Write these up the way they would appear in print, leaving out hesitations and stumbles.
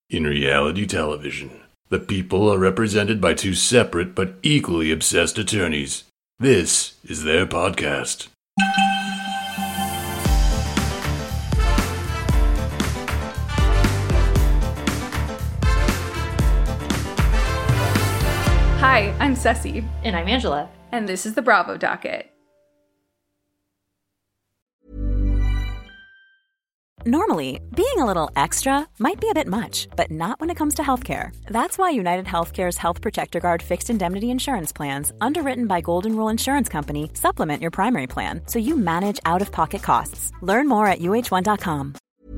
In reality television, the people are represented by two separate but equally obsessed attorneys. This is their podcast. Hi, I'm Ceci. And I'm Angela. And this is the Bravo Docket. Normally, being a little extra might be a bit much, but not when it comes to healthcare. That's why United Healthcare's Health Protector Guard fixed indemnity insurance plans, underwritten by Golden Rule Insurance Company, supplement your primary plan so you manage out-of-pocket costs. Learn more at uh1.com.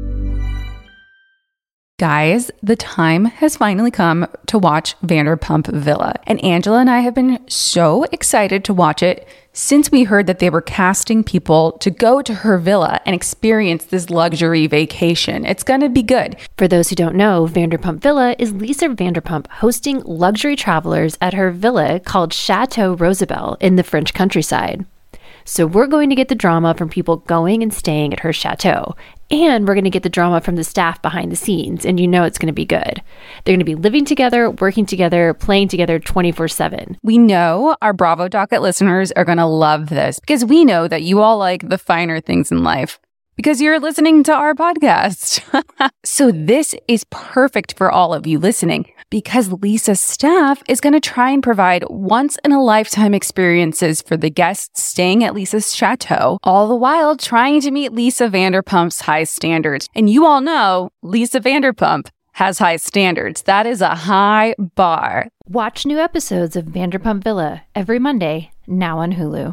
Guys, the time has finally come to watch Vanderpump Villa. And Angela and I have been so excited to watch it since we heard that they were casting people to go to her villa and experience this luxury vacation. It's going to be good. For those who don't know, Vanderpump Villa is Lisa Vanderpump hosting luxury travelers at her villa called Chateau Rosabelle in the French countryside. So we're going to get the drama from people going and staying at her chateau. And we're going to get the drama from the staff behind the scenes. And you know it's going to be good. They're going to be living together, working together, playing together 24/7. We know our Bravo Docket listeners are going to love this because we know that you all like the finer things in life because you're listening to our podcast. So this is perfect for all of you listening because Lisa's staff is going to try and provide once-in-a-lifetime experiences for the guests staying at Lisa's chateau, all the while trying to meet Lisa Vanderpump's high standards. And you all know Lisa Vanderpump has high standards. That is a high bar. Watch new episodes of Vanderpump Villa every Monday, now on Hulu.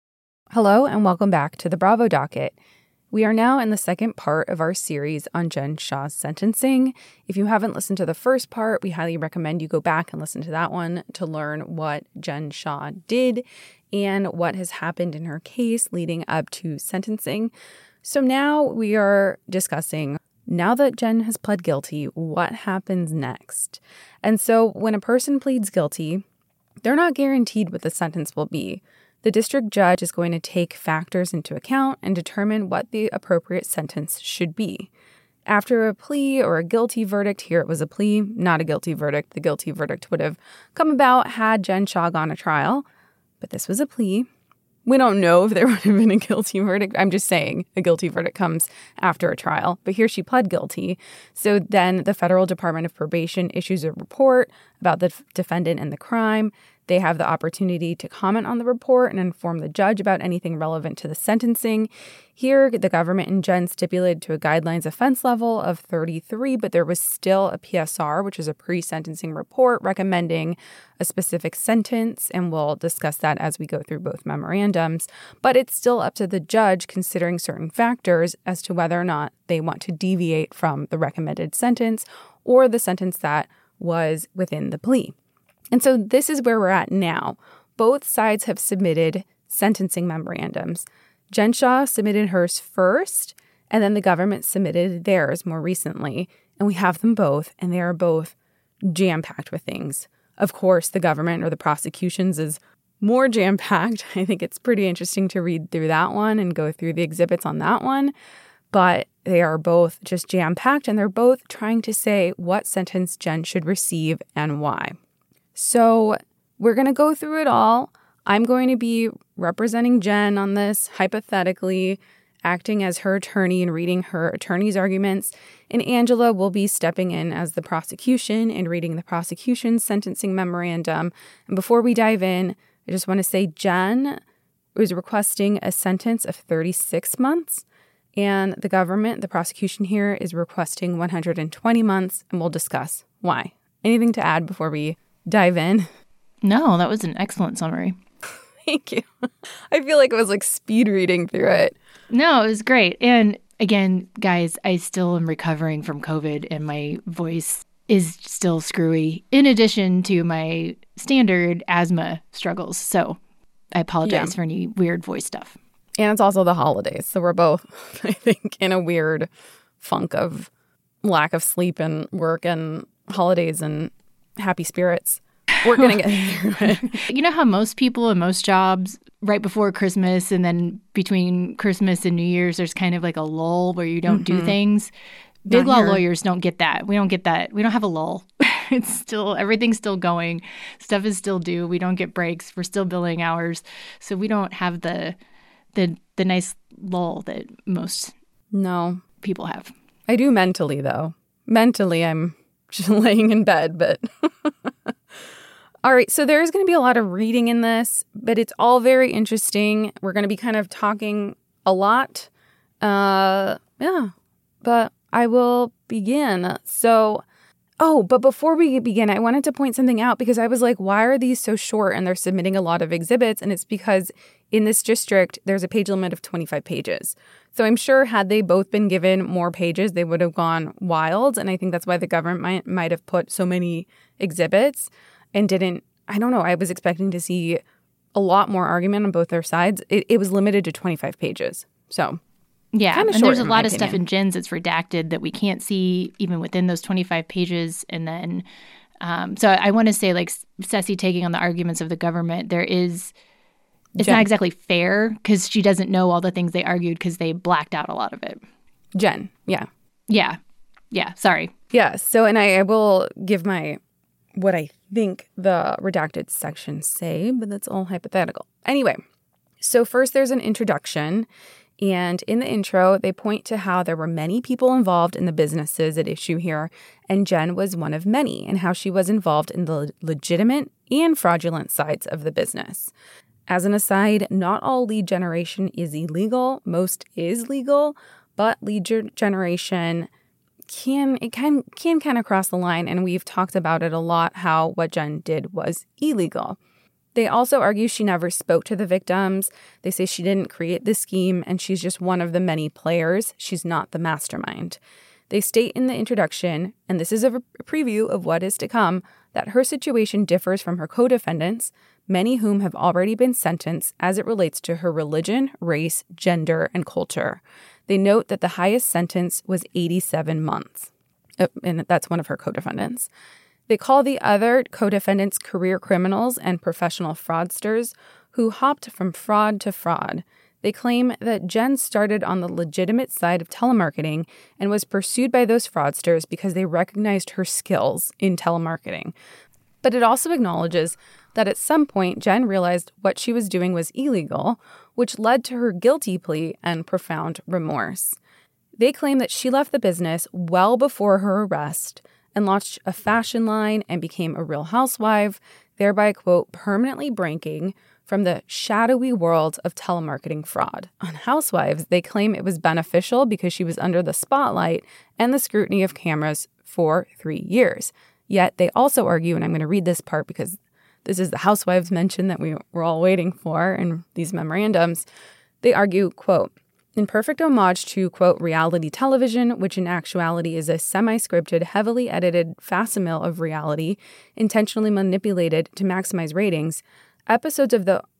Hello and welcome back to the Bravo Docket. We are now in the second part of our series on Jen Shah's sentencing. If you haven't listened to the first part, we highly recommend you go back and listen to that one to learn what Jen Shah did and what has happened in her case leading up to sentencing. So now we are discussing, now that Jen has pled guilty, what happens next? And so when a person pleads guilty, they're not guaranteed what the sentence will be. The district judge is going to take factors into account and determine what the appropriate sentence should be. After a plea or a guilty verdict, here it was a plea, not a guilty verdict. The guilty verdict would have come about had Jen Shah gone to trial, but this was a plea. We don't know if there would have been a guilty verdict. I'm just saying a guilty verdict comes after a trial, but here she pled guilty. So then the Federal Department of Probation issues a report about the defendant and the crime. They have the opportunity to comment on the report and inform the judge about anything relevant to the sentencing. Here, the government and Jen stipulated to a guidelines offense level of 33, but there was still a PSR, which is a pre-sentencing report recommending a specific sentence, and we'll discuss that as we go through both memorandums. But it's still up to the judge considering certain factors as to whether or not they want to deviate from the recommended sentence or the sentence that was within the plea. And so this is where we're at now. Both sides have submitted sentencing memorandums. Jen Shah submitted hers first, and then the government submitted theirs more recently. And we have them both, and they are both jam-packed with things. Of course, the government or the prosecution's is more jam-packed. I think it's pretty interesting to read through that one and go through the exhibits on that one. But they are both just jam-packed, and they're both trying to say what sentence Jen should receive and why. So we're going to go through it all. I'm going to be representing Jen on this, hypothetically, acting as her attorney and reading her attorney's arguments. And Angela will be stepping in as the prosecution and reading the prosecution's sentencing memorandum. And before we dive in, I just want to say Jen was requesting a sentence of 36 months. And the government, the prosecution here, is requesting 120 months. And we'll discuss why. Anything to add before we dive in? No, that was an excellent summary. Thank you. I feel like it was like speed reading through it. No, it was great. And again, guys, I still am recovering from COVID and my voice is still screwy in addition to my standard asthma struggles. So I apologize for any weird voice stuff. And it's also the holidays. So we're both, I think, in a weird funk of lack of sleep and work and holidays and happy spirits. We're going to get through it. You know how most people in most jobs, right before Christmas and then between Christmas and New Year's, there's kind of like a lull where you don't do things? Big law here. lawyers don't get that. We don't get that. We don't have a lull. It's still, everything's still going. Stuff is still due. We don't get breaks. We're still billing hours. So we don't have the nice lull that most people have. I do mentally, though. Mentally, I'm just laying in bed, but... All right, so there's going to be a lot of reading in this, but it's all very interesting. We're going to be kind of talking a lot. But I will begin. So, but before we begin, I wanted to point something out because I was like, why are these so short? And they're submitting a lot of exhibits. And it's because in this district, there's a page limit of 25 pages. So I'm sure had they both been given more pages, they would have gone wild. And I think that's why the government might have put so many exhibits and didn't, I don't know, I was expecting to see a lot more argument on both their sides. It was limited to 25 pages. So, yeah. And there's a lot of stuff in Jen's that's redacted that we can't see even within those 25 pages. And then, so I want to say, like, Ceci taking on the arguments of the government, it's Jen. not exactly fair because she doesn't know all the things they argued because they blacked out a lot of it. Jen, yeah. Yeah, sorry. Yeah, so, and I will give what I think the redacted sections say, but that's all hypothetical. Anyway, so first there's an introduction, and in the intro, they point to how there were many people involved in the businesses at issue here, and Jen was one of many, and how she was involved in the legitimate and fraudulent sides of the business. As an aside, not all lead generation is illegal. Most is legal, but lead generation can kind of cross the line, and we've talked about it a lot, how what Jen did was illegal. They also argue she never spoke to the victims. They say she didn't create the scheme, and she's just one of the many players. She's not the mastermind. They state in the introduction, and this is a preview of what is to come, that her situation differs from her co-defendants, many whom have already been sentenced as it relates to her religion, race, gender, and culture. They note that the highest sentence was 87 months, and that's one of her co-defendants. They call the other co-defendants career criminals and professional fraudsters who hopped from fraud to fraud. They claim that Jen started on the legitimate side of telemarketing and was pursued by those fraudsters because they recognized her skills in telemarketing. But it also acknowledges that at some point, Jen realized what she was doing was illegal, which led to her guilty plea and profound remorse. They claim that she left the business well before her arrest and launched a fashion line and became a real housewife, thereby, quote, permanently breaking from the shadowy world of telemarketing fraud. On Housewives, they claim it was beneficial because she was under the spotlight and the scrutiny of cameras for 3 years. Yet they also argue, and I'm going to read this part because this is the Housewives mention that we were all waiting for in these memorandums. They argue, quote, in perfect homage to, quote, reality television, which in actuality is a semi-scripted, heavily edited facsimile of reality, intentionally manipulated to maximize ratings, episodes of the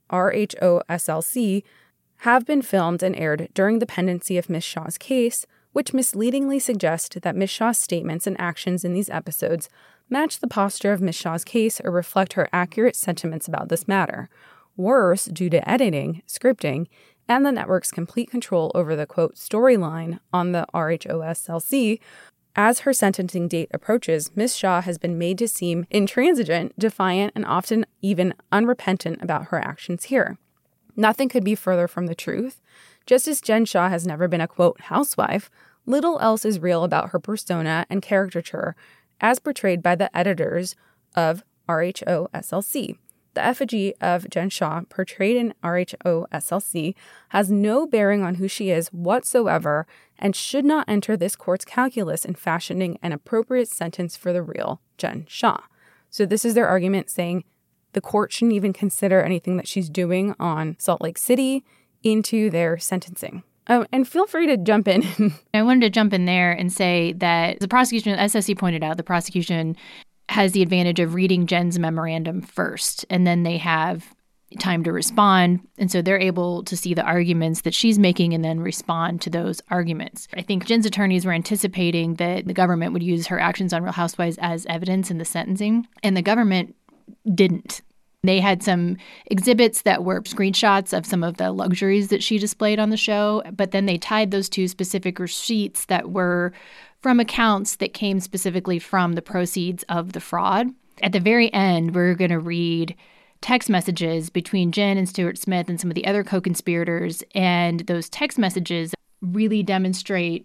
RHOSLC have been filmed and aired during the pendency of Ms. Shaw's case, which misleadingly suggest that Ms. Shaw's statements and actions in these episodes match the posture of Ms. Shaw's case or reflect her accurate sentiments about this matter. Worse, due to editing, scripting, and the network's complete control over the, quote, storyline on the RHOSLC, as her sentencing date approaches, Ms. Shaw has been made to seem intransigent, defiant, and often even unrepentant about her actions here. Nothing could be further from the truth. Just as Jen Shaw has never been a, quote, housewife, little else is real about her persona and caricature as portrayed by the editors of RHOSLC. The effigy of Jen Shaw, portrayed in RHOSLC, has no bearing on who she is whatsoever and should not enter this court's calculus in fashioning an appropriate sentence for the real Jen Shaw. So this is their argument, saying the court shouldn't even consider anything that she's doing on Salt Lake City into their sentencing. Oh, and feel free to jump in. I wanted to jump in there and say that the prosecution, as SSC pointed out, the prosecution has the advantage of reading Jen's memorandum first, and then they have time to respond. And so they're able to see the arguments that she's making and then respond to those arguments. I think Jen's attorneys were anticipating that the government would use her actions on Real Housewives as evidence in the sentencing, and the government didn't. They had some exhibits that were screenshots of some of the luxuries that she displayed on the show, but then they tied those to specific receipts that were from accounts that came specifically from the proceeds of the fraud. At the very end, we're going to read text messages between Jen and Stuart Smith and some of the other co-conspirators, and those text messages really demonstrate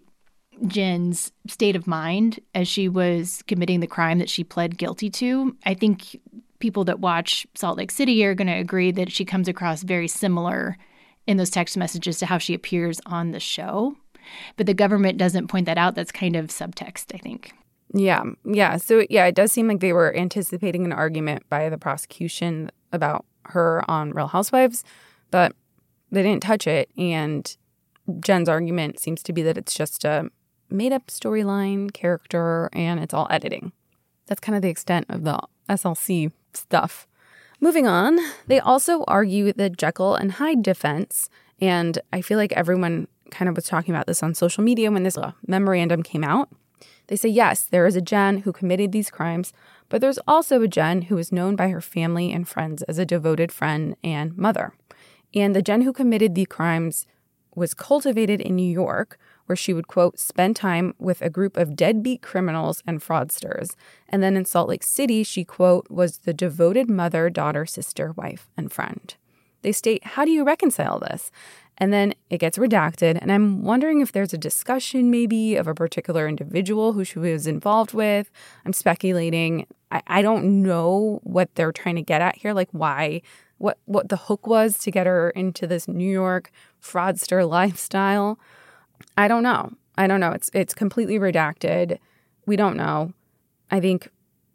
Jen's state of mind as she was committing the crime that she pled guilty to. I think people that watch Salt Lake City are going to agree that she comes across very similar in those text messages to how she appears on the show. But the government doesn't point that out. That's kind of subtext, I think. Yeah. So, it does seem like they were anticipating an argument by the prosecution about her on Real Housewives, but they didn't touch it. And Jen's argument seems to be that it's just a made-up storyline, character, and it's all editing. That's kind of the extent of the SLC stuff. Moving on, they also argue the Jekyll and Hyde defense, and I feel like everyone kind of was talking about this on social media when this memorandum came out. They say, yes, there is a Jen who committed these crimes, but there's also a Jen who is known by her family and friends as a devoted friend and mother. And the Jen who committed the crimes was cultivated in New York, where she would, quote, spend time with a group of deadbeat criminals and fraudsters. And then in Salt Lake City, she, quote, was the devoted mother, daughter, sister, wife, and friend. They state, how do you reconcile this? And then it gets redacted, and I'm wondering if there's a discussion maybe of a particular individual who she was involved with. I'm speculating. I don't know what they're trying to get at here, like why, what the hook was to get her into this New York fraudster lifestyle. I don't know. It's completely redacted. We don't know. I think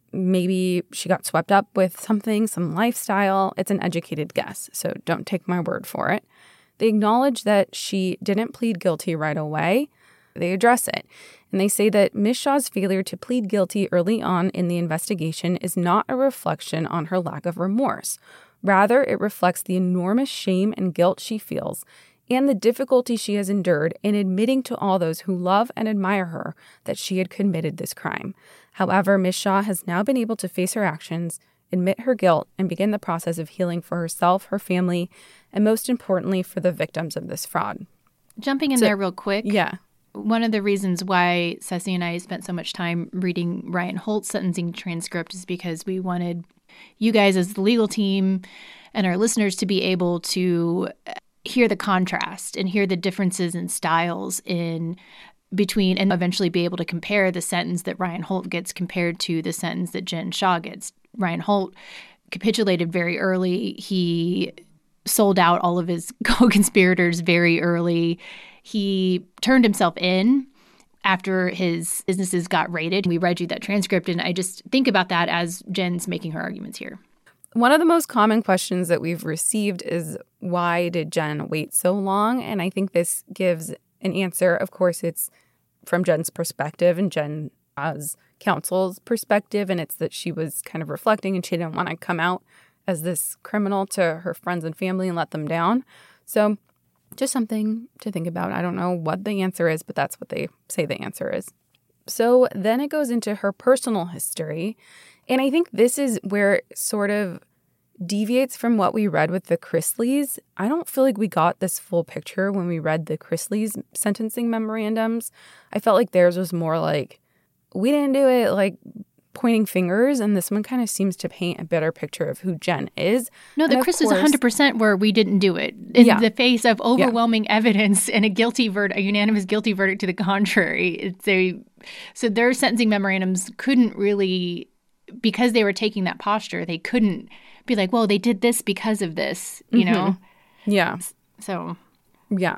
maybe she got swept up with something, some lifestyle. It's an educated guess, so don't take my word for it. They acknowledge that she didn't plead guilty right away. They address it. And they say that Ms. Shaw's failure to plead guilty early on in the investigation is not a reflection on her lack of remorse. Rather, it reflects the enormous shame and guilt she feels and the difficulty she has endured in admitting to all those who love and admire her that she had committed this crime. However, Ms. Shaw has now been able to face her actions, admit her guilt, and begin the process of healing for herself, her family, and most importantly, for the victims of this fraud. Jumping in there real quick. Yeah. One of the reasons why Ceci and I spent so much time reading Ryan Holt's sentencing transcript is because we wanted you guys as the legal team and our listeners to be able to hear the contrast and hear the differences in styles in between, and eventually be able to compare the sentence that Ryan Holt gets compared to the sentence that Jen Shaw gets. Ryan Holt capitulated very early. He sold out all of his co-conspirators very early. He turned himself in after his businesses got raided. We read you that transcript, and I just think about that as Jen's making her arguments here. One of the most common questions that we've received is, why did Jen wait so long? And I think this gives an answer. Of course, it's from Jen's perspective and Jen as counsel's perspective, and it's that she was kind of reflecting and she didn't want to come out as this criminal to her friends and family and let them down. So just something to think about. I don't know what the answer is, but that's what they say the answer is. So then it goes into her personal history. And I think this is where it sort of deviates from what we read with the Chrisleys. I don't feel like we got this full picture when we read the Chrisleys sentencing memorandums. I felt like theirs was more like, we didn't do it, like pointing fingers, and this one kind of seems to paint a better picture of who Jen is. No, the Chrisleys 100% where we didn't do it in the face of overwhelming evidence and a unanimous guilty verdict to the contrary. So their sentencing memorandums couldn't really, because they were taking that posture, they couldn't be like, well, they did this because of this, you know? Yeah. So. Yeah.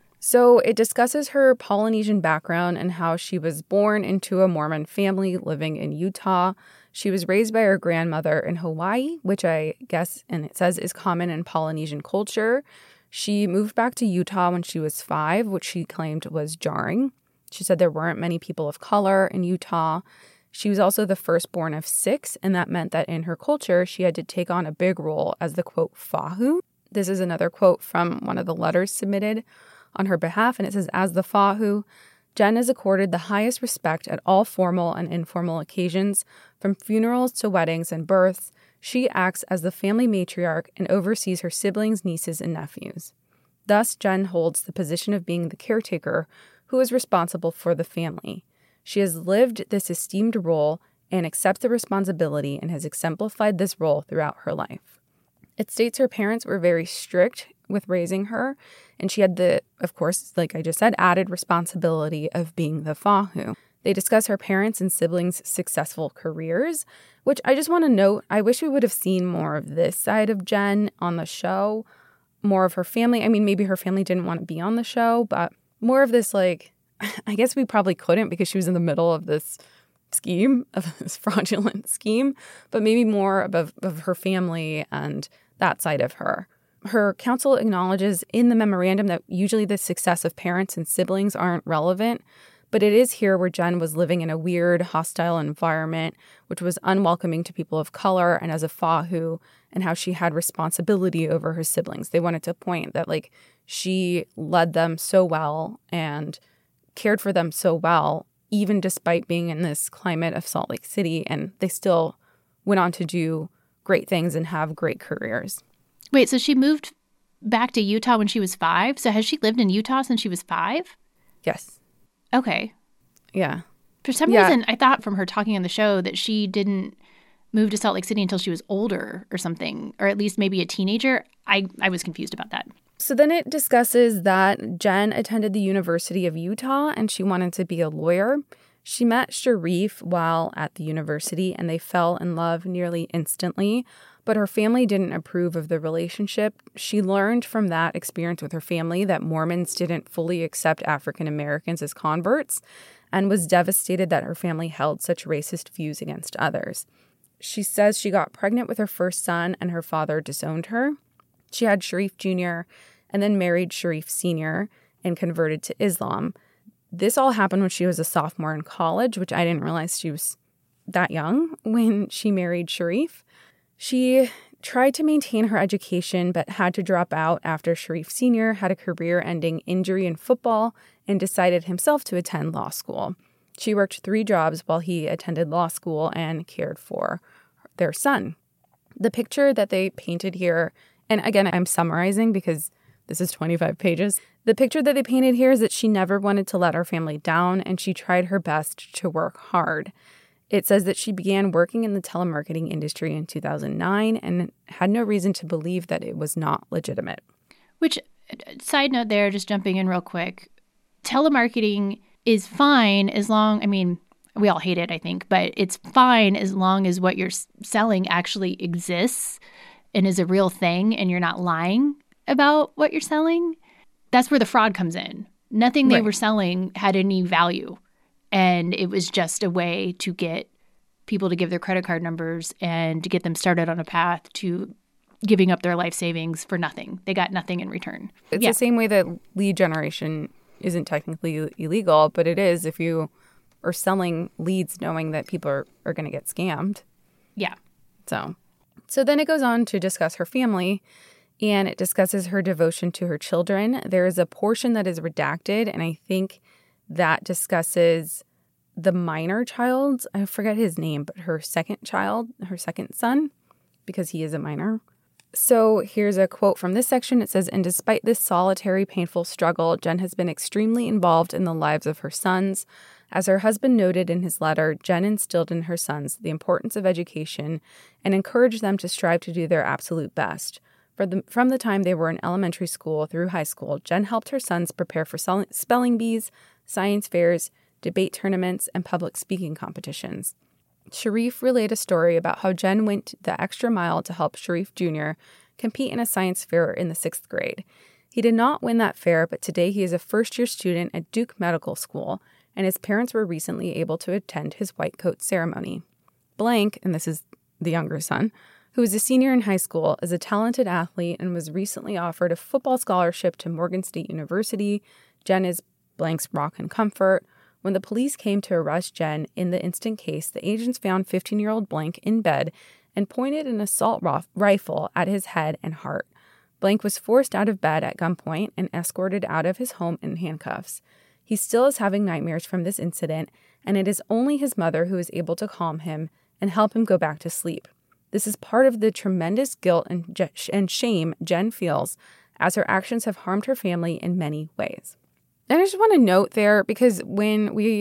So it discusses her Polynesian background and how she was born into a Mormon family living in Utah. She was raised by her grandmother in Hawaii, which I guess, and it says, is common in Polynesian culture. She moved back to Utah when she was 5, which she claimed was jarring. She said there weren't many people of color in Utah. She was also the firstborn of 6, and that meant that in her culture, she had to take on a big role as the, quote, fahu. This is another quote from one of the letters submitted on her behalf, and it says, as the fahu, Jen is accorded the highest respect at all formal and informal occasions, from funerals to weddings and births. She acts as the family matriarch and oversees her siblings, nieces, and nephews. Thus, Jen holds the position of being the caretaker who is responsible for the family. She has lived this esteemed role and accepts the responsibility and has exemplified this role throughout her life. It states her parents were very strict with raising her, and she had the, of course, like I just said, added responsibility of being the Fahu. They discuss her parents' and siblings' successful careers, which I just want to note, I wish we would have seen more of this side of Jen on the show, more of her family. I mean, maybe her family didn't want to be on the show, but more of this, like, I guess we probably couldn't because she was in the middle of this scheme, of this fraudulent scheme, but maybe more of her family and that side of her. Her counsel acknowledges in the memorandum that usually the success of parents and siblings aren't relevant, but it is here where Jen was living in a weird, hostile environment, which was unwelcoming to people of color and as a Fahu, and how she had responsibility over her siblings. They wanted to point that, like, she led them so well and cared for them so well, even despite being in this climate of Salt Lake City, and they still went on to do great things and have great careers. Wait, so she moved back to Utah when she was 5? So has she lived in Utah since she was 5? Yes. Okay. Yeah. For some reason, I thought from her talking on the show that she didn't move to Salt Lake City until she was older or something, or at least maybe a teenager. I was confused about that. So then it discusses that Jen attended the University of Utah and she wanted to be a lawyer. She met Sharif while at the university and they fell in love nearly instantly, but her family didn't approve of the relationship. She learned from that experience with her family that Mormons didn't fully accept African Americans as converts and was devastated that her family held such racist views against others. She says she got pregnant with her first son and her father disowned her. She had Sharif Jr. and then married Sharif Sr. and converted to Islam. This all happened when she was a sophomore in college, which I didn't realize she was that young when she married Sharif. She tried to maintain her education but had to drop out after Sharif Sr. had a career-ending injury in football and decided himself to attend law school. She worked 3 jobs while he attended law school and cared for their son. The picture that they painted here, and again, I'm summarizing because this is 25 pages. The picture that they painted here is that she never wanted to let her family down and she tried her best to work hard. It says that she began working in the telemarketing industry in 2009 and had no reason to believe that it was not legitimate. Which, side note there, just jumping in real quick, telemarketing is fine as long, I mean, we all hate it, I think, but it's fine as long as what you're selling actually exists and is a real thing and you're not lying about what you're selling. That's where the fraud comes in. Nothing they were selling had any value. And it was just a way to get people to give their credit card numbers and to get them started on a path to giving up their life savings for nothing. They got nothing in return. It's the same way that lead generation isn't technically illegal, but it is if you are selling leads knowing that people are going to get scammed. Yeah. So then it goes on to discuss her family, and it discusses her devotion to her children. There is a portion that is redacted, and I think that discusses the minor child. I forget his name, but her second son, because he is a minor. So here's a quote from this section. It says, "And despite this solitary, painful struggle, Jen has been extremely involved in the lives of her sons. As her husband noted in his letter, Jen instilled in her sons the importance of education and encouraged them to strive to do their absolute best. From the time they were in elementary school through high school, Jen helped her sons prepare for spelling bees, science fairs, debate tournaments, and public speaking competitions." Sharif relayed a story about how Jen went the extra mile to help Sharif Jr. compete in a science fair in the 6th grade. He did not win that fair, but today he is a first-year student at Duke Medical School, and his parents were recently able to attend his white coat ceremony. Blank, and this is the younger son, who is a senior in high school, is a talented athlete and was recently offered a football scholarship to Morgan State University. Jen is Blank's rock and comfort. When the police came to arrest Jen in the instant case, the agents found 15-year-old Blank in bed and pointed an assault rifle at his head and heart. Blank was forced out of bed at gunpoint and escorted out of his home in handcuffs. He still is having nightmares from this incident, and it is only his mother who is able to calm him and help him go back to sleep. This is part of the tremendous guilt and shame Jen feels as her actions have harmed her family in many ways. And I just want to note there, because when we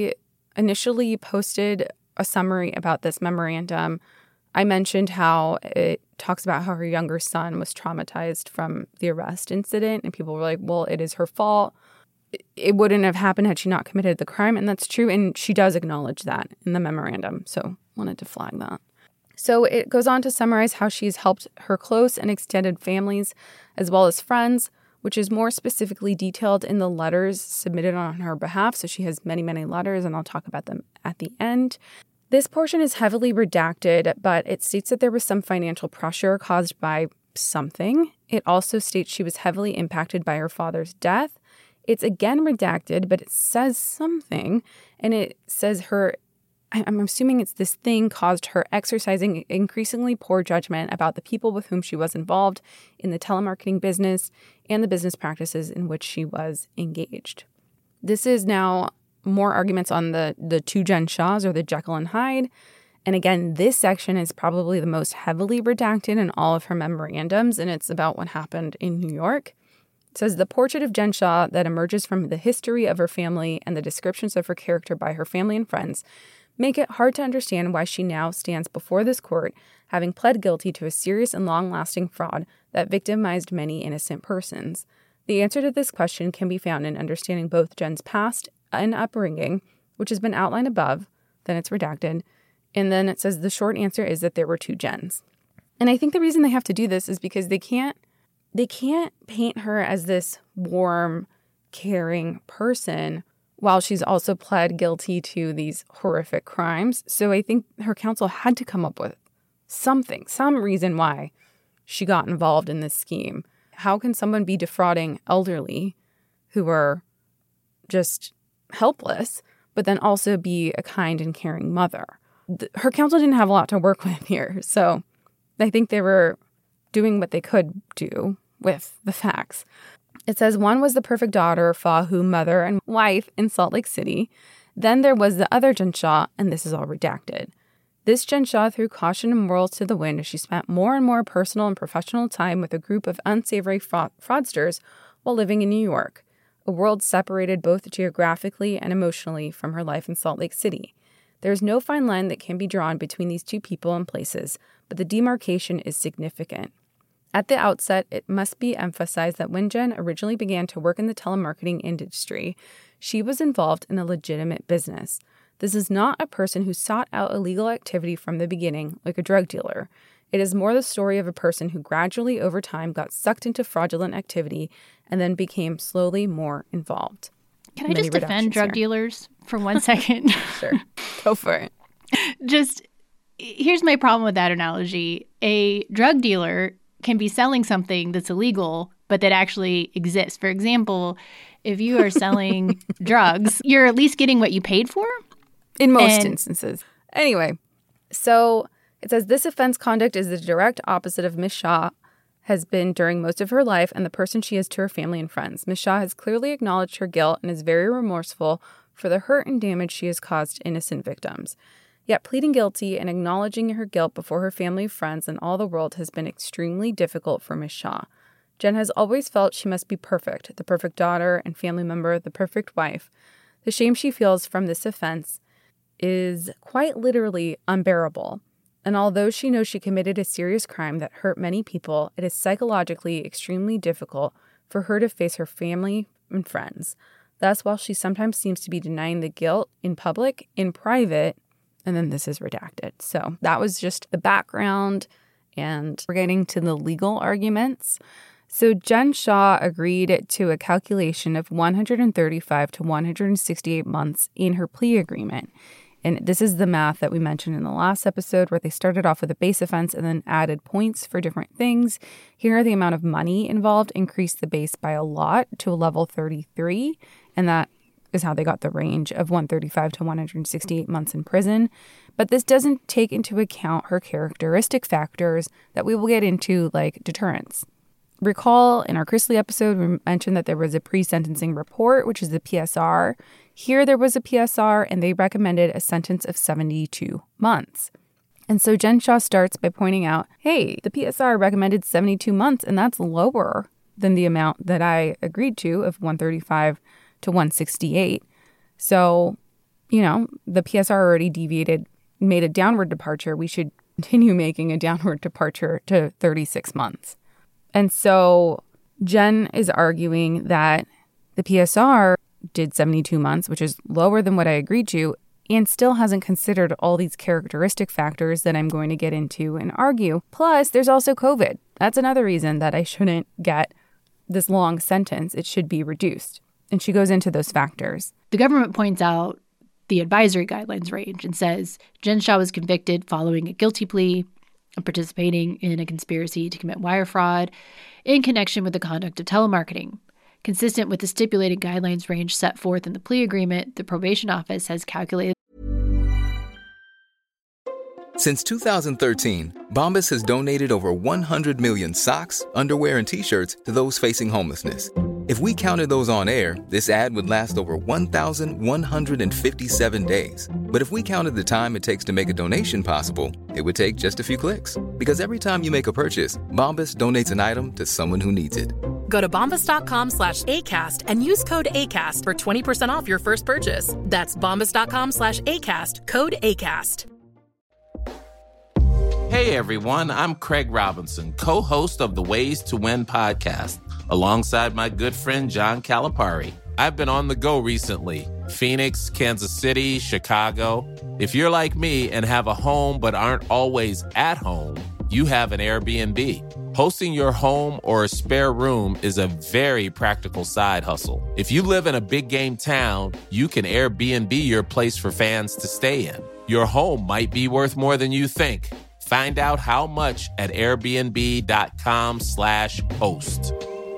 initially posted a summary about this memorandum, I mentioned how it talks about how her younger son was traumatized from the arrest incident. And people were like, well, it is her fault. It wouldn't have happened had she not committed the crime. And that's true. And she does acknowledge that in the memorandum. So wanted to flag that. So it goes on to summarize how she's helped her close and extended families as well as friends, which is more specifically detailed in the letters submitted on her behalf. So she has many, many letters, and I'll talk about them at the end. This portion is heavily redacted, but it states that there was some financial pressure caused by something. It also states she was heavily impacted by her father's death. It's again redacted, but it says something, and it says I'm assuming it's this thing caused her exercising increasingly poor judgment about the people with whom she was involved in the telemarketing business and the business practices in which she was engaged. This is now more arguments on the two Jen Shaws, or the Jekyll and Hyde. And again, this section is probably the most heavily redacted in all of her memorandums, and it's about what happened in New York. It says, the portrait of Jen Shah that emerges from the history of her family and the descriptions of her character by her family and friends make it hard to understand why she now stands before this court, having pled guilty to a serious and long-lasting fraud that victimized many innocent persons. The answer to this question can be found in understanding both Jen's past and upbringing, which has been outlined above, then it's redacted, and then it says the short answer is that there were two Jens. And I think the reason they have to do this is because they can't paint her as this warm, caring person while she's also pled guilty to these horrific crimes. So I think her counsel had to come up with something, some reason why she got involved in this scheme. How can someone be defrauding elderly who are just helpless, but then also be a kind and caring mother? Her counsel didn't have a lot to work with here. So I think they were doing what they could do with the facts. It says one was the perfect daughter, Fahu, mother and wife in Salt Lake City. Then there was the other Jen Shah, and this is all redacted. This Jen Shah threw caution and morals to the wind as she spent more and more personal and professional time with a group of unsavory fraudsters while living in New York, a world separated both geographically and emotionally from her life in Salt Lake City. There is no fine line that can be drawn between these two people and places, but the demarcation is significant. At the outset, it must be emphasized that when Jen originally began to work in the telemarketing industry, she was involved in a legitimate business. This is not a person who sought out illegal activity from the beginning, like a drug dealer. It is more the story of a person who gradually, over time, got sucked into fraudulent activity and then became slowly more involved. Can I just defend drug dealers for 1 second? Sure. Go for it. Just, here's my problem with that analogy. A drug dealer can be selling something that's illegal, but that actually exists. For example, if you are selling drugs, you're at least getting what you paid for? In most instances. Anyway, so it says this offense conduct is the direct opposite of Ms. Shah has been during most of her life and the person she is to her family and friends. Ms. Shah has clearly acknowledged her guilt and is very remorseful for the hurt and damage she has caused to innocent victims. Yet pleading guilty and acknowledging her guilt before her family, friends, and all the world has been extremely difficult for Ms. Shah. Jen has always felt she must be perfect, the perfect daughter and family member, the perfect wife. The shame she feels from this offense is quite literally unbearable. And although she knows she committed a serious crime that hurt many people, it is psychologically extremely difficult for her to face her family and friends. Thus, while she sometimes seems to be denying the guilt in public, in private, and then this is redacted. So that was just the background, and we're getting to the legal arguments. So Jen Shah agreed to a calculation of 135 to 168 months in her plea agreement. And this is the math that we mentioned in the last episode where they started off with a base offense and then added points for different things. Here, the amount of money involved increased the base by a lot to a level 33, and that is how they got the range of 135 to 168 months in prison. But this doesn't take into account her characteristic factors that we will get into, like deterrence. Recall in our Chrisley episode, we mentioned that there was a pre-sentencing report, which is the PSR. Here there was a PSR, and they recommended a sentence of 72 months. And so Jen Shah starts by pointing out, hey, the PSR recommended 72 months, and that's lower than the amount that I agreed to of 135 to 168. So the PSR already made a downward departure. We should continue making a downward departure to 36 months. And so Jen is arguing that the PSR did 72 months, which is lower than what I agreed to, and still hasn't considered all these characteristic factors that I'm going to get into and argue. Plus, there's also COVID. That's another reason that I shouldn't get this long sentence. It should be reduced. And she goes into those factors. The government points out the advisory guidelines range and says Jen Shah was convicted following a guilty plea of participating in a conspiracy to commit wire fraud in connection with the conduct of telemarketing. Consistent with the stipulated guidelines range set forth in the plea agreement, the probation office has calculated. Since 2013, Bombas has donated over 100 million socks, underwear, and T-shirts to those facing homelessness. If we counted those on air, this ad would last over 1,157 days. But if we counted the time it takes to make a donation possible, it would take just a few clicks. Because every time you make a purchase, Bombas donates an item to someone who needs it. Go to bombas.com/ACAST and use code ACAST for 20% off your first purchase. That's bombas.com/ACAST, code ACAST. Hey everyone, I'm Craig Robinson, co-host of the Ways to Win podcast, alongside my good friend John Calipari. I've been on the go recently. Phoenix, Kansas City, Chicago. If you're like me and have a home but aren't always at home, you have an Airbnb. Hosting your home or a spare room is a very practical side hustle. If you live in a big game town, you can Airbnb your place for fans to stay in. Your home might be worth more than you think. Find out how much at airbnb.com/host.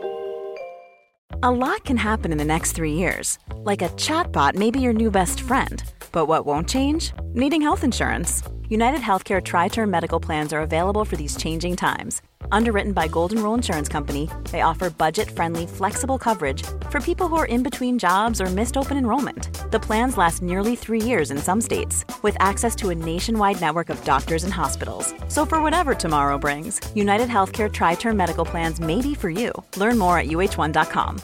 A lot can happen in the next 3 years. Like a chatbot may be your new best friend. But what won't change? Needing health insurance. United Healthcare Tri-Term Medical Plans are available for these changing times. Underwritten by Golden Rule Insurance Company, they offer budget-friendly, flexible coverage for people who are in between jobs or missed open enrollment. The plans last nearly 3 years in some states, with access to a nationwide network of doctors and hospitals. So for whatever tomorrow brings, United Healthcare Tri-Term Medical Plans may be for you. Learn more at uh1.com.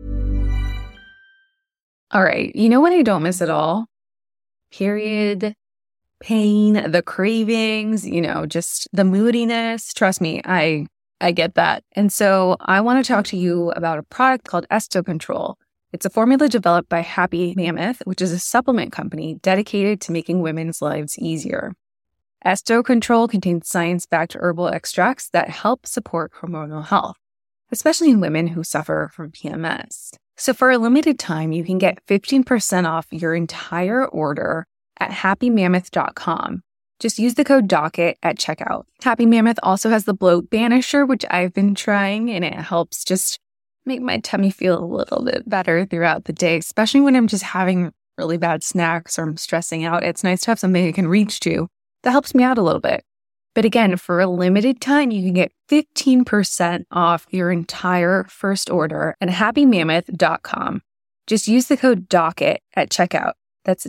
All right. You know what I don't miss at all? Period. Pain, the cravings, just the moodiness. Trust me, I get that. And so I want to talk to you about a product called Esto Control. It's a formula developed by Happy Mammoth, which is a supplement company dedicated to making women's lives easier. Esto Control contains science-backed herbal extracts that help support hormonal health, especially in women who suffer from PMS. So for a limited time, you can get 15% off your entire order at happymammoth.com. Just use the code DOCKET at checkout. Happy Mammoth also has the bloat banisher, which I've been trying, and it helps just make my tummy feel a little bit better throughout the day, especially when I'm just having really bad snacks or I'm stressing out. It's nice to have something I can reach to that helps me out a little bit. But again, for a limited time, you can get 15% off your entire first order at happymammoth.com. Just use the code DOCKET at checkout. That's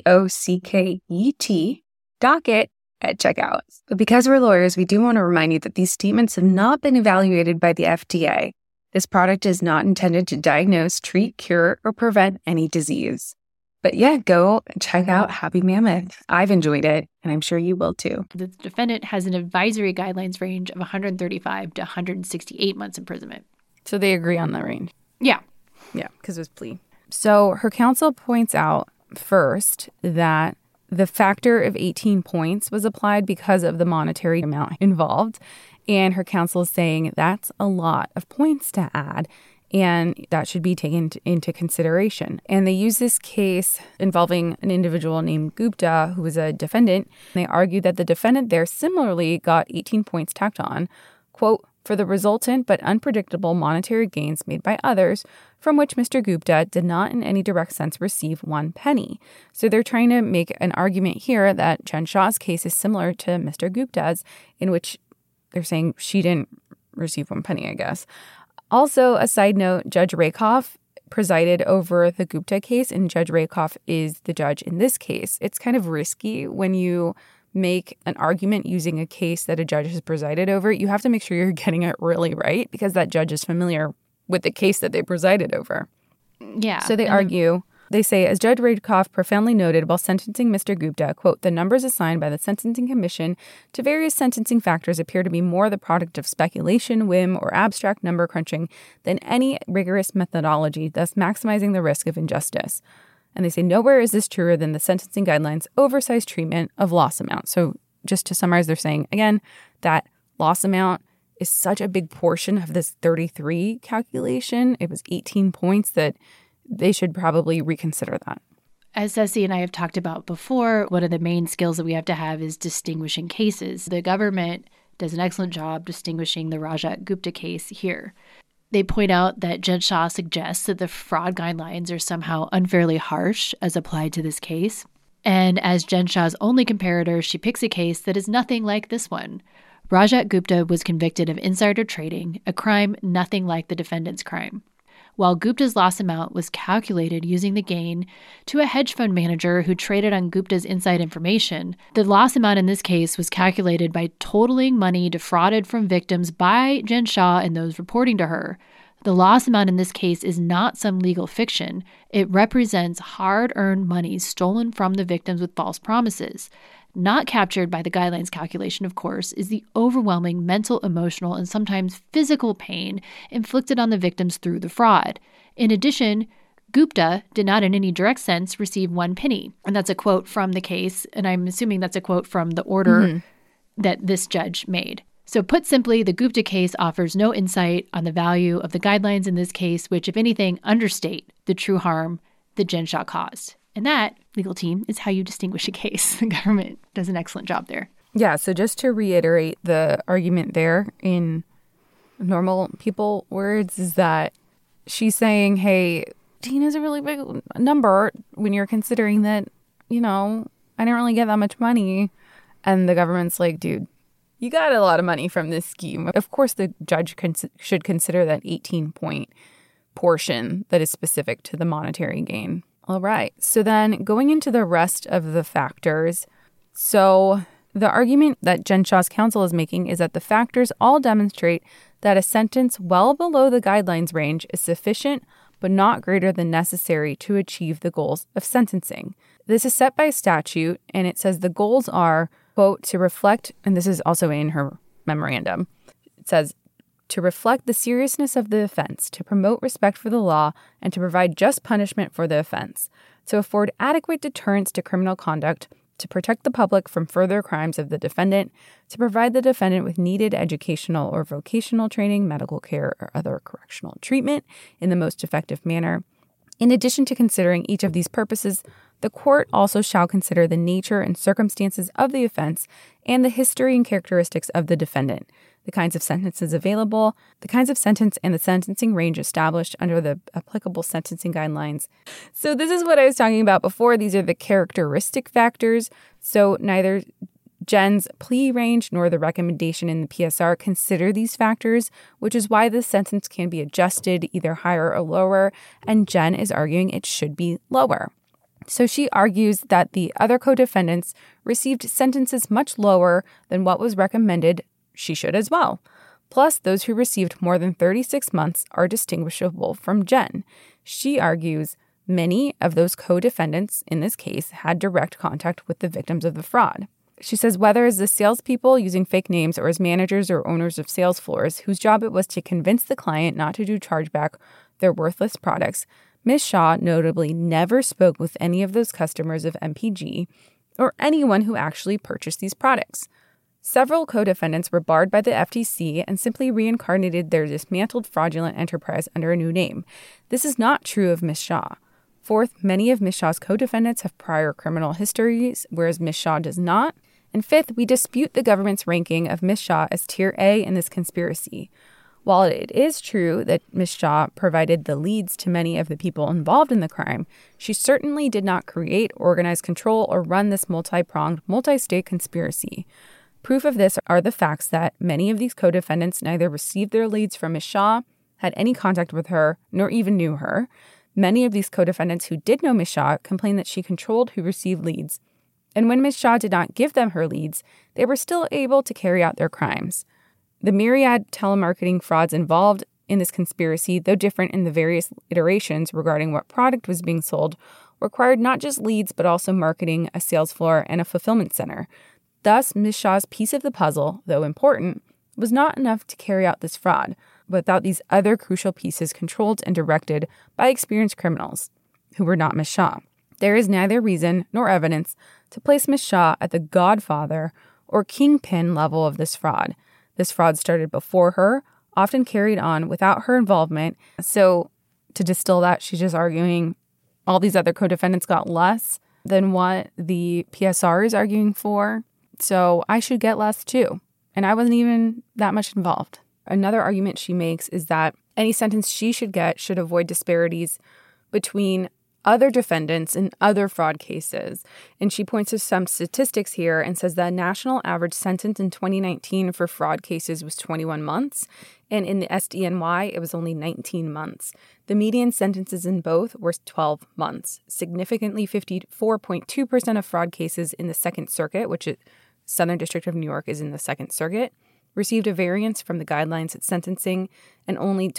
DOCKET, docket at checkout. But because we're lawyers, we do want to remind you that these statements have not been evaluated by the FDA. This product is not intended to diagnose, treat, cure, or prevent any disease. But yeah, go check out Happy Mammoth. I've enjoyed it, and I'm sure you will too. The defendant has an advisory guidelines range of 135 to 168 months imprisonment. So they agree on the range? Yeah. Yeah, because it was plea. So her counsel points out first that the factor of 18 points was applied because of the monetary amount involved. And her counsel is saying that's a lot of points to add, and that should be taken into consideration. And they use this case involving an individual named Gupta, who was a defendant. They argue that the defendant there similarly got 18 points tacked on, quote, for the resultant but unpredictable monetary gains made by others, from which Mr. Gupta did not in any direct sense receive 1 penny. So they're trying to make an argument here that Jen Shah's case is similar to Mr. Gupta's, in which they're saying she didn't receive 1 penny, I guess. Also, a side note, Judge Rakoff presided over the Gupta case, and Judge Rakoff is the judge in this case. It's kind of risky when you make an argument using a case that a judge has presided over. You have to make sure you're getting it really right, because that judge is familiar with the case that they presided over. Yeah. So they argue They say, as Judge Rakoff profoundly noted while sentencing Mr. Gupta, quote, the numbers assigned by the Sentencing Commission to various sentencing factors appear to be more the product of speculation, whim, or abstract number crunching than any rigorous methodology, thus maximizing the risk of injustice. And they say, nowhere is this truer than the sentencing guidelines' oversized treatment of loss amount. So just to summarize, they're saying, again, that loss amount is such a big portion of this 33 calculation. It was 18 points that they should probably reconsider that. As Ceci and I have talked about before, one of the main skills that we have to have is distinguishing cases. The government does an excellent job distinguishing the Rajat Gupta case here. They point out that Judge Shah suggests that the fraud guidelines are somehow unfairly harsh as applied to this case. And as Judge Shah's only comparator, she picks a case that is nothing like this one. Rajat Gupta was convicted of insider trading, a crime nothing like the defendant's crime. While Gupta's loss amount was calculated using the gain to a hedge fund manager who traded on Gupta's inside information, the loss amount in this case was calculated by totaling money defrauded from victims by Jen Shah and those reporting to her. The loss amount in this case is not some legal fiction. It represents hard-earned money stolen from the victims with false promises. Not captured by the guidelines calculation, of course, is the overwhelming mental, emotional, and sometimes physical pain inflicted on the victims through the fraud. In addition, Gupta did not in any direct sense receive 1 penny. And that's a quote from the case, and I'm assuming that's a quote from the order that this judge made. So put simply, the Gupta case offers no insight on the value of the guidelines in this case, which, if anything, understate the true harm that Jen Shah caused. And that, legal team, is how you distinguish a case. The government does an excellent job there. Yeah, so just to reiterate the argument there in normal people words is that she's saying, hey, 18 is a really big number when you're considering that, I didn't really get that much money. And the government's like, dude, you got a lot of money from this scheme. Of course, the judge should consider that 18-point portion that is specific to the monetary gain. All right. So then going into the rest of the factors. So the argument that Jen Shah's counsel is making is that the factors all demonstrate that a sentence well below the guidelines range is sufficient but not greater than necessary to achieve the goals of sentencing. This is set by statute, and it says the goals are, quote, to reflect, and this is also in her memorandum, it says, to reflect the seriousness of the offense, to promote respect for the law, and to provide just punishment for the offense, to afford adequate deterrence to criminal conduct, to protect the public from further crimes of the defendant, to provide the defendant with needed educational or vocational training, medical care, or other correctional treatment in the most effective manner. In addition to considering each of these purposes, the court also shall consider the nature and circumstances of the offense and the history and characteristics of the defendant, the kinds of sentences available, the kinds of sentence and the sentencing range established under the applicable sentencing guidelines. So this is what I was talking about before. These are the characteristic factors. So neither Jen's plea range nor the recommendation in the PSR consider these factors, which is why the sentence can be adjusted either higher or lower, and Jen is arguing it should be lower. So she argues that the other co-defendants received sentences much lower than what was recommended. She should as well. Plus, those who received more than 36 months are distinguishable from Jen. She argues many of those co-defendants in this case had direct contact with the victims of the fraud. She says whether as the salespeople using fake names or as managers or owners of sales floors whose job it was to convince the client not to do chargeback their worthless products, Ms. Shah notably never spoke with any of those customers of MPG or anyone who actually purchased these products. Several co-defendants were barred by the FTC and simply reincarnated their dismantled fraudulent enterprise under a new name. This is not true of Ms. Shah. Fourth, many of Ms. Shah's co-defendants have prior criminal histories, whereas Ms. Shah does not. And fifth, we dispute the government's ranking of Ms. Shah as Tier A in this conspiracy. While it is true that Ms. Shah provided the leads to many of the people involved in the crime, she certainly did not create, organize, control, or run this multi-pronged, multi-state conspiracy. Proof of this are the facts that many of these co-defendants neither received their leads from Ms. Shah, had any contact with her, nor even knew her. Many of these co-defendants who did know Ms. Shah complained that she controlled who received leads. And when Ms. Shah did not give them her leads, they were still able to carry out their crimes. The myriad telemarketing frauds involved in this conspiracy, though different in the various iterations regarding what product was being sold, required not just leads but also marketing, a sales floor, and a fulfillment center. Thus, Ms. Shaw's piece of the puzzle, though important, was not enough to carry out this fraud without these other crucial pieces controlled and directed by experienced criminals, who were not Ms. Shaw. There is neither reason nor evidence to place Ms. Shaw at the godfather or kingpin level of this fraud. This fraud started before her, often carried on without her involvement. So to distill that, she's just arguing all these other co-defendants got less than what the PSR is arguing for. So I should get less too. And I wasn't even that much involved. Another argument she makes is that any sentence she should get should avoid disparities between other defendants in other fraud cases. And she points to some statistics here and says the national average sentence in 2019 for fraud cases was 21 months. And in the SDNY, it was only 19 months. The median sentences in both were 12 months. Significantly, 54.2% of fraud cases in the Second Circuit, which is Southern District of New York is in the Second Circuit, received a variance from the guidelines at sentencing, and only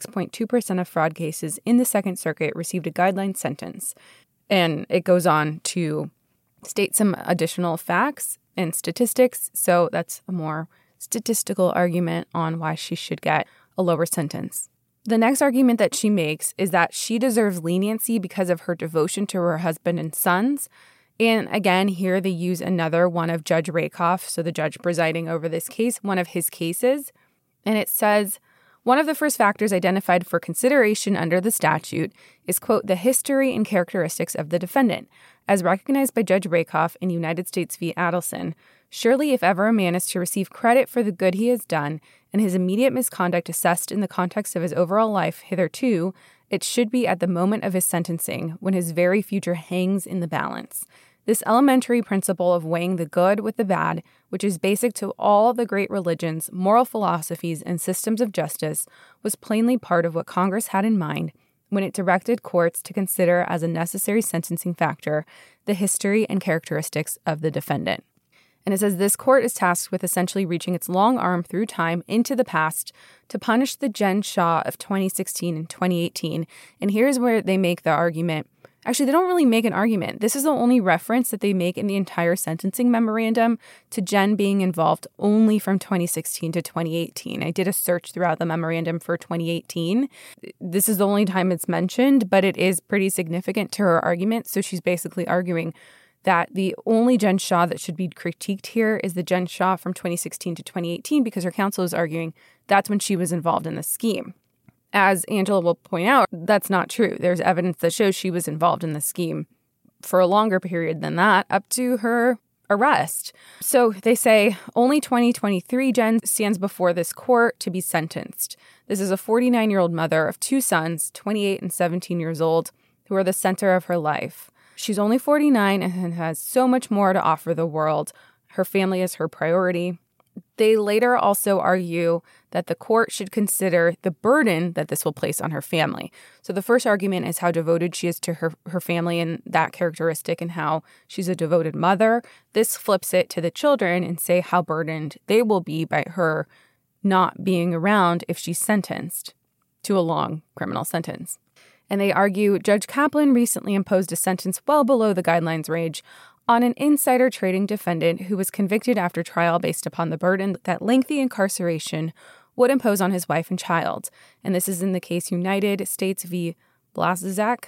26.2% of fraud cases in the Second Circuit received a guideline sentence. And it goes on to state some additional facts and statistics, so that's a more statistical argument on why she should get a lower sentence. The next argument that she makes is that she deserves leniency because of her devotion to her husband and sons. And again, here they use another one of Judge Rakoff, so the judge presiding over this case, one of his cases. And it says, one of the first factors identified for consideration under the statute is, quote, the history and characteristics of the defendant. As recognized by Judge Rakoff in United States v. Adelson, surely if ever a man is to receive credit for the good he has done and his immediate misconduct assessed in the context of his overall life hitherto, it should be at the moment of his sentencing, when his very future hangs in the balance. This elementary principle of weighing the good with the bad, which is basic to all the great religions, moral philosophies, and systems of justice, was plainly part of what Congress had in mind when it directed courts to consider as a necessary sentencing factor the history and characteristics of the defendant. And it says this court is tasked with essentially reaching its long arm through time into the past to punish the Jen Shaw of 2016 and 2018. And here's where they make the argument. Actually, they don't really make an argument. This is the only reference that they make in the entire sentencing memorandum to Jen being involved only from 2016 to 2018. I did a search throughout the memorandum for 2018. This is the only time it's mentioned, but it is pretty significant to her argument. So she's basically arguing that the only Jen Shaw that should be critiqued here is the Jen Shaw from 2016 to 2018 because her counsel is arguing that's when she was involved in the scheme. As Angela will point out, that's not true. There's evidence that shows she was involved in the scheme for a longer period than that, up to her arrest. So they say only 2023 Jen stands before this court to be sentenced. This is a 49-year-old mother of two sons, 28 and 17 years old, who are the center of her life. She's only 49 and has so much more to offer the world. Her family is her priority. They later also argue that the court should consider the burden that this will place on her family. So the first argument is how devoted she is to her family and that characteristic and how she's a devoted mother. This flips it to the children and say how burdened they will be by her not being around if she's sentenced to a long criminal sentence. And they argue Judge Kaplan recently imposed a sentence well below the guidelines range on an insider trading defendant who was convicted after trial based upon the burden that lengthy incarceration would impose on his wife and child. And this is in the case United States v. Blazczak.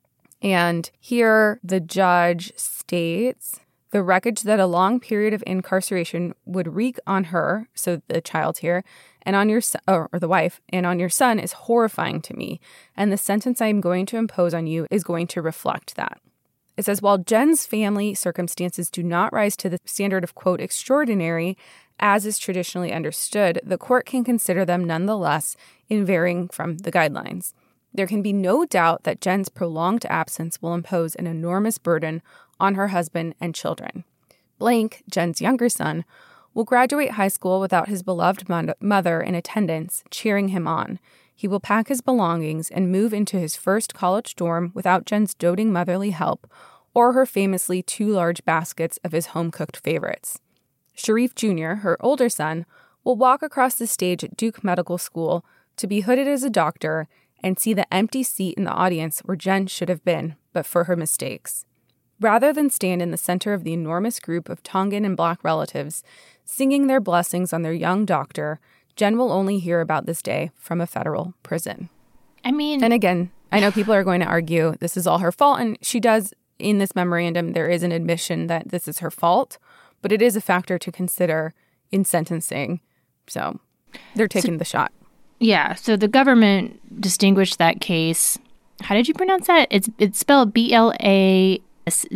And here the judge states the wreckage that a long period of incarceration would wreak on her, so the child here, and on your or the wife, and on your son is horrifying to me. And the sentence I am going to impose on you is going to reflect that. It says, while Jen's family circumstances do not rise to the standard of, quote, extraordinary, as is traditionally understood, the court can consider them nonetheless in varying from the guidelines. There can be no doubt that Jen's prolonged absence will impose an enormous burden on her husband and children. Blank, Jen's younger son, will graduate high school without his beloved mother in attendance, cheering him on. He will pack his belongings and move into his first college dorm without Jen's doting motherly help or her famously 2 large baskets of his home-cooked favorites. Sharif Jr., her older son, will walk across the stage at Duke Medical School to be hooded as a doctor and see the empty seat in the audience where Jen should have been, but for her mistakes. Rather than stand in the center of the enormous group of Tongan and Black relatives singing their blessings on their young doctor, Jen will only hear about this day from a federal prison. I mean... And again, I know people are going to argue this is all her fault, and she does, in this memorandum, there is an admission that this is her fault, but it is a factor to consider in sentencing. So they're taking the shot. Yeah, so the government distinguished that case. How did you pronounce that? It's spelled Blazczak.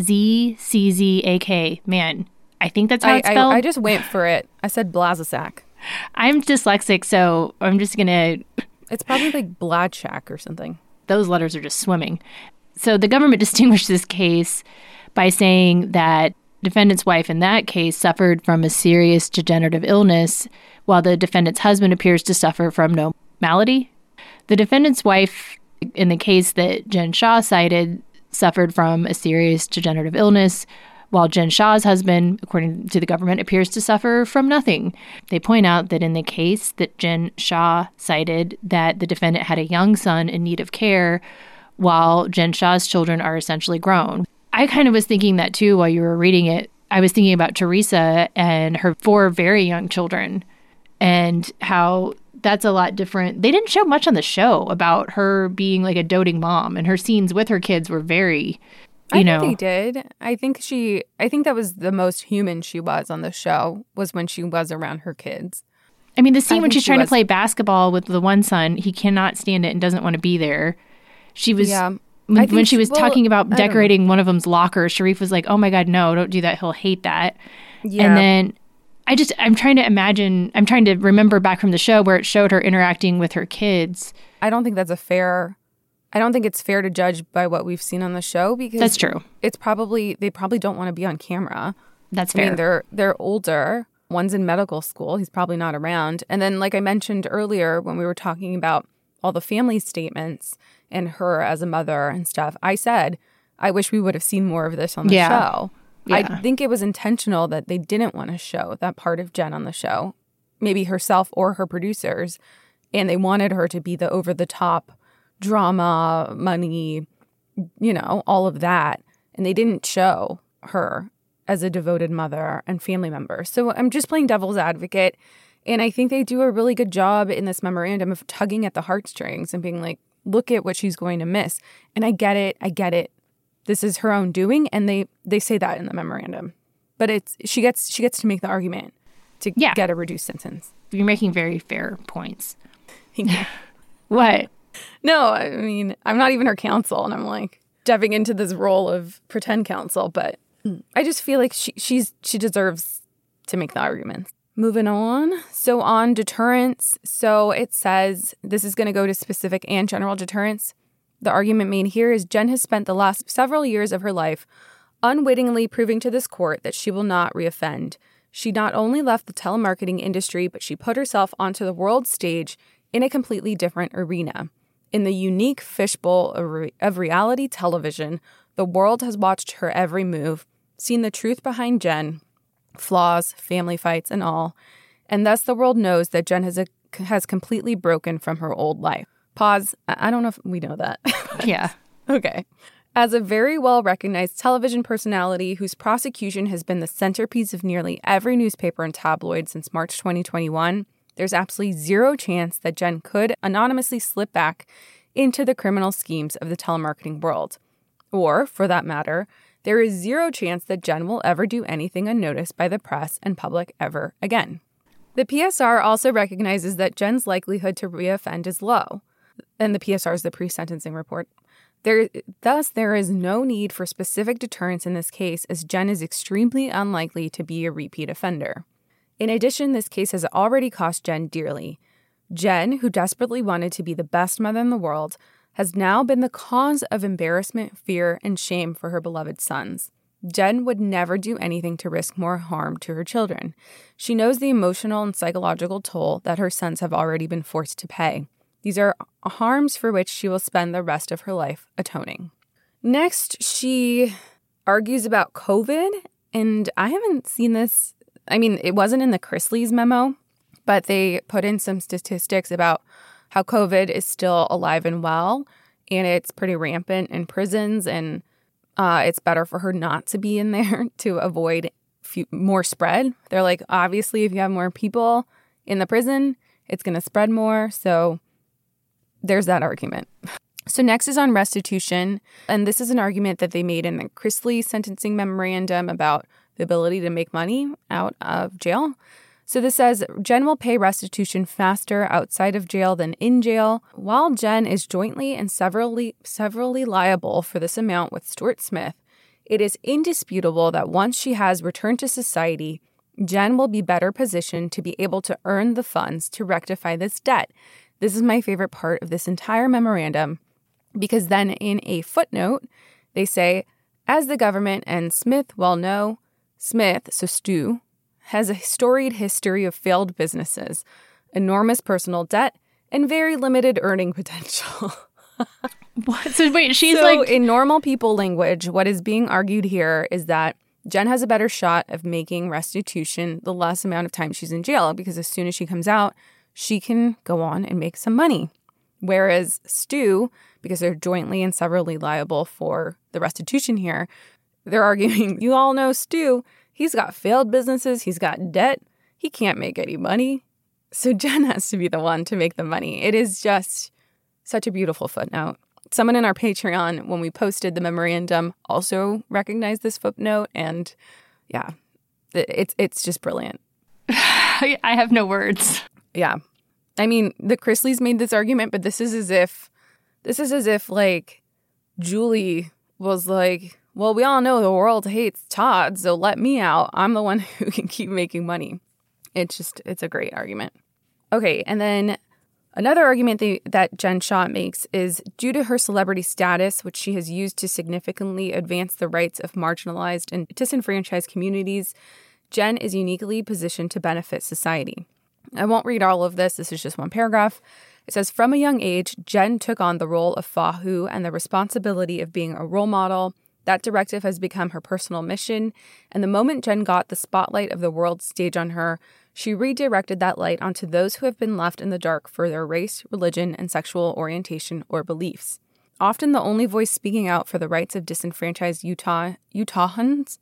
Man, I think that's how it's spelled. I just went for it. I said Blazczak. I'm dyslexic, so I'm just going to... It's probably like Bladchak or something. Those letters are just swimming. So the government distinguished this case by saying that defendant's wife in that case suffered from a serious degenerative illness, while the defendant's husband appears to suffer from no malady. The defendant's wife in the case that Jen Shah cited suffered from a serious degenerative illness, while Jen Shah's husband, according to the government, appears to suffer from nothing. They point out that in the case that Jen Shah cited, that the defendant had a young son in need of care, while Jen Shah's children are essentially grown. I kind of was thinking that too while you were reading it. I was thinking about Teresa and her 4 very young children and how that's a lot different. They didn't show much on the show about her being like a doting mom, and her scenes with her kids were very... I think they did. I think that was the most human she was on the show, was when she was around her kids. I mean, the scene when she's trying to play basketball with the one son, he cannot stand it and doesn't want to be there. She was, when she was talking about decorating one of them's locker, Sharif was like, oh my God, no, don't do that. He'll hate that. Yeah. And then I'm trying to remember back from the show where it showed her interacting with her kids. I don't think it's fair to judge by what we've seen on the show, because that's true. They probably don't want to be on camera. That's fair. I mean, they're older. One's in medical school. He's probably not around. And then, like I mentioned earlier, when we were talking about all the family statements and her as a mother and stuff, I said, I wish we would have seen more of this on the show. Yeah. I think it was intentional that they didn't want to show that part of Jen on the show, maybe herself or her producers, and they wanted her to be the over-the-top drama, money, all of that. And they didn't show her as a devoted mother and family member. So I'm just playing devil's advocate. And I think they do a really good job in this memorandum of tugging at the heartstrings and being like, look at what she's going to miss. And I get it. This is her own doing. And they say that in the memorandum. But she gets to make the argument to get a reduced sentence. You're making very fair points. What? No, I mean, I'm not even her counsel, and I'm like stepping into this role of pretend counsel, but I just feel like she deserves to make the arguments. Moving on. So on deterrence, so it says this is going to go to specific and general deterrence. The argument made here is Jen has spent the last several years of her life unwittingly proving to this court that she will not reoffend. She not only left the telemarketing industry, but she put herself onto the world stage in a completely different arena. In the unique fishbowl of reality television, the world has watched her every move, seen the truth behind Jen, flaws, family fights, and all, and thus the world knows that Jen has completely broken from her old life. Pause. I don't know if we know that. Yeah. Okay. As a very well-recognized television personality whose prosecution has been the centerpiece of nearly every newspaper and tabloid since March 2021, there's absolutely zero chance that Jen could anonymously slip back into the criminal schemes of the telemarketing world. Or, for that matter, there is zero chance that Jen will ever do anything unnoticed by the press and public ever again. The PSR also recognizes that Jen's likelihood to reoffend is low. And the PSR is the pre-sentencing report. Thus, there is no need for specific deterrence in this case, as Jen is extremely unlikely to be a repeat offender. In addition, this case has already cost Jen dearly. Jen, who desperately wanted to be the best mother in the world, has now been the cause of embarrassment, fear, and shame for her beloved sons. Jen would never do anything to risk more harm to her children. She knows the emotional and psychological toll that her sons have already been forced to pay. These are harms for which she will spend the rest of her life atoning. Next, she argues about COVID, and I haven't seen this. I mean, it wasn't in the Chrisley's memo, but they put in some statistics about how COVID is still alive and well, and it's pretty rampant in prisons, and it's better for her not to be in there to avoid more spread. They're like, obviously, if you have more people in the prison, it's going to spread more. So there's that argument. So next is on restitution. And this is an argument that they made in the Chrisley sentencing memorandum about the ability to make money out of jail. So this says, Jen will pay restitution faster outside of jail than in jail. While Jen is jointly and severally liable for this amount with Stuart Smith, it is indisputable that once she has returned to society, Jen will be better positioned to be able to earn the funds to rectify this debt. This is my favorite part of this entire memorandum, because then in a footnote, they say, as the government and Smith well know, Smith, so Stu, has a storied history of failed businesses, enormous personal debt, and very limited earning potential. What? So wait, she's in normal people language, what is being argued here is that Jen has a better shot of making restitution the less amount of time she's in jail, because as soon as she comes out, she can go on and make some money. Whereas Stu, because they're jointly and severally liable for the restitution here, they're arguing, you all know Stu, he's got failed businesses, he's got debt, he can't make any money. So Jen has to be the one to make the money. It is just such a beautiful footnote. Someone in our Patreon, when we posted the memorandum, also recognized this footnote, and yeah, it's just brilliant. I have no words. Yeah. I mean, the Chrisleys made this argument, but this is as if like Julie was like, well, we all know the world hates Todd, so let me out. I'm the one who can keep making money. It's a great argument. Okay, and then another argument that Jen Shah makes is due to her celebrity status, which she has used to significantly advance the rights of marginalized and disenfranchised communities, Jen is uniquely positioned to benefit society. I won't read all of this. This is just one paragraph. It says, from a young age, Jen took on the role of Fahu and the responsibility of being a role model. That directive has become her personal mission, and the moment Jen got the spotlight of the world stage on her, she redirected that light onto those who have been left in the dark for their race, religion, and sexual orientation or beliefs. Often the only voice speaking out for the rights of disenfranchised Utahans?